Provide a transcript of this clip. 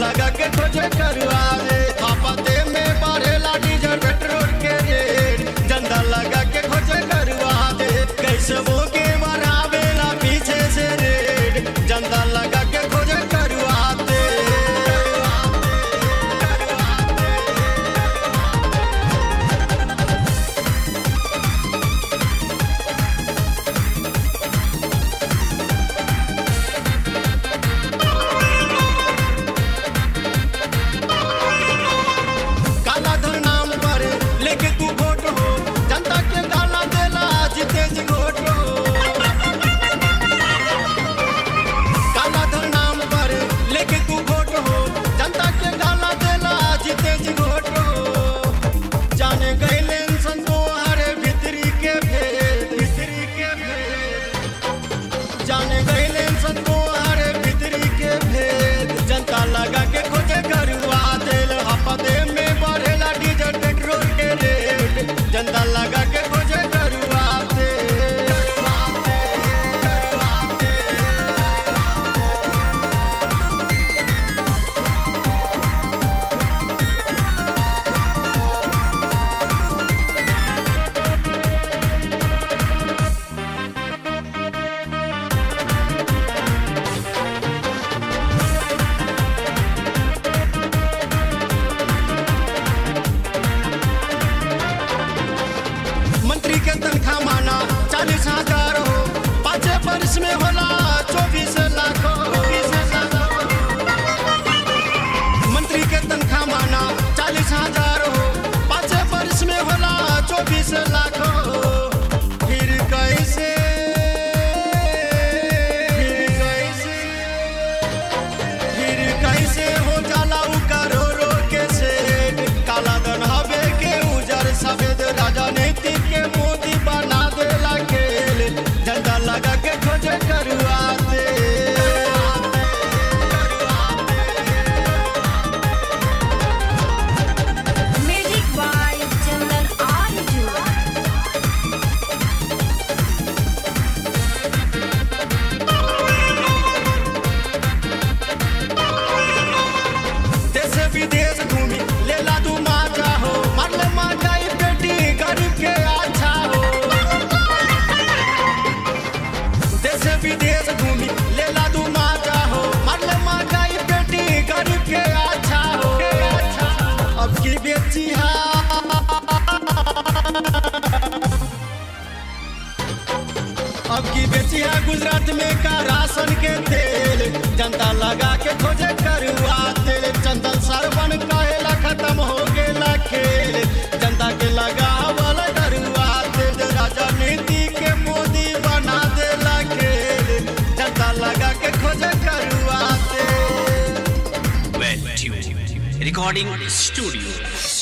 लगा के खोजे करुआ दे आपते में बढ़ेला डीजल पेट्रोल के रेट झंडा लगा के खोजे करुआ दे कैसे वो के बढ़ावेला पीछे से रेट झंडा लगा के खोजे करुआ दे जाने गईले सनको हरे भितरी के भेद जनता लगा के खोजे करुआ तेल हपदे में बढ़ेला डीजल पेट्रोल के रेट जनता लगा के खोजे करुआ मंत्री के तनखा माना 40,000 हो 5 वर्ष में होला 24 लाख मंत्री के तनखा माना 40,000 हो 5 वर्ष में होला 24 लाख फिर कैसे हो जाला उ करोड़ों के सेठ काला धन हवे के उजर सफेद राजनीति के मोदी बना देला खेल झंडा लगा के खोजे करुआ दे म्यूजिक बाय चंदन आरजू देश विदेश घूमी लेला तू माजा हो मरले माजाई बेटी गरीब के अच्छा हो देश विदेश घूमी लेला तू माजा हो मरले माजाई बेटी गरीब के अच्छा हो अब की बेची है गुजरात में का राशन के तेल जनता लगा के खोजे करुआ तेल चंदन सरवन कहेला खत्म हो गेला खेल जनता के लगा वाला करुआ तेल राजनीति के मोदी बना देला खेल जनता लगा के खोजे करुआ तेल Recording Studio.